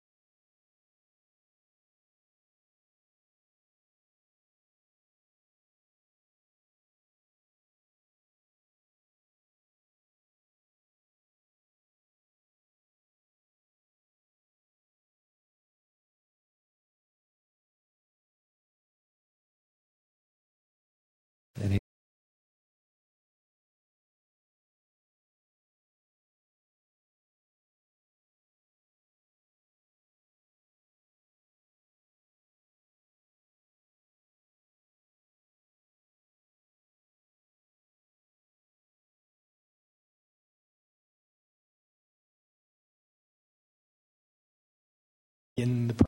Any. In the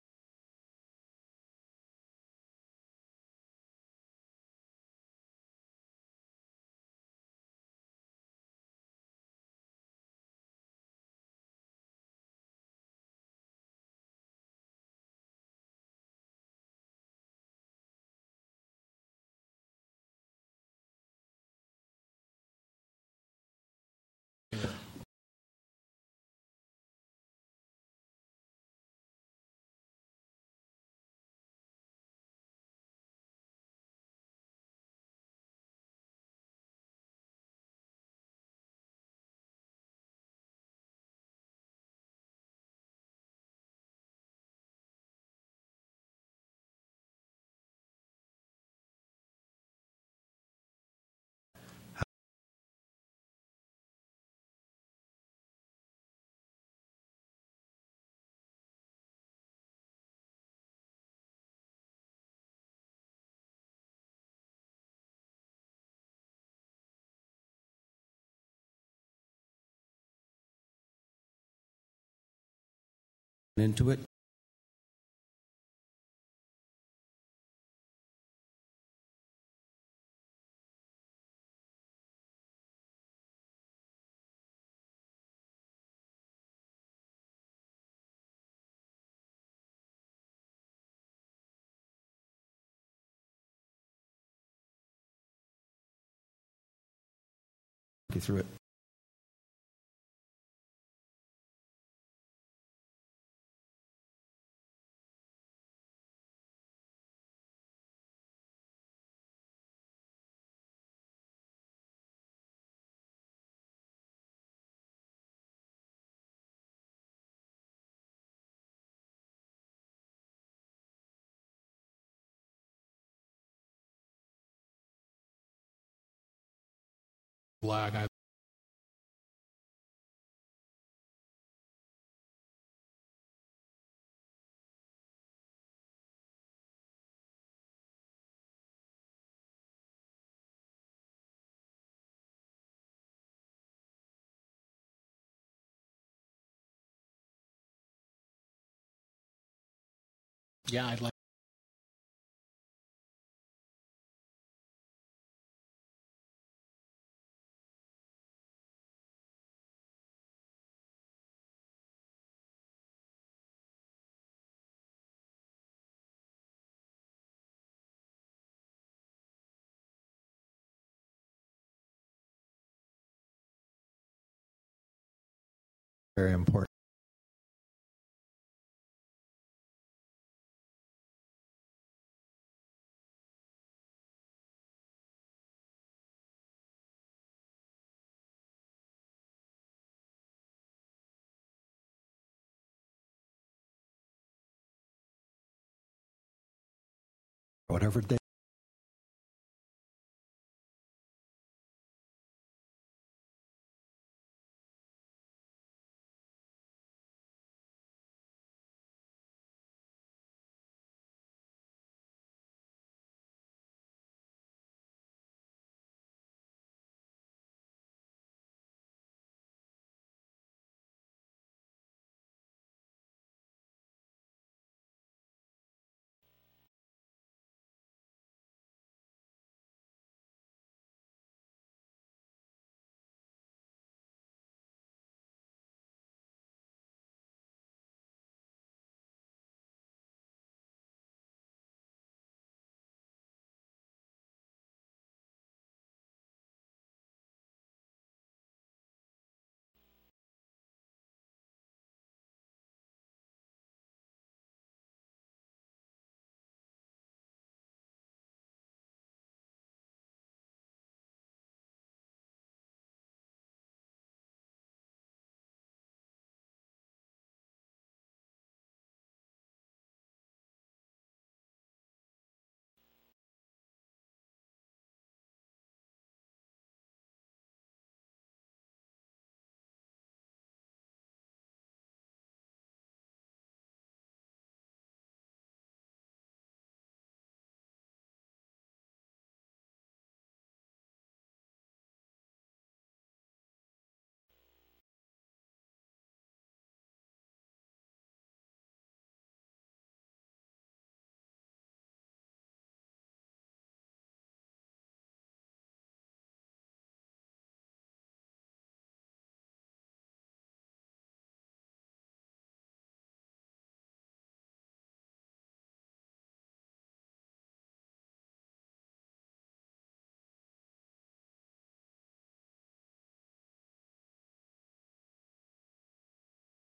into it. you through it. Lag. Yeah, I'd like. Very important. Whatever day.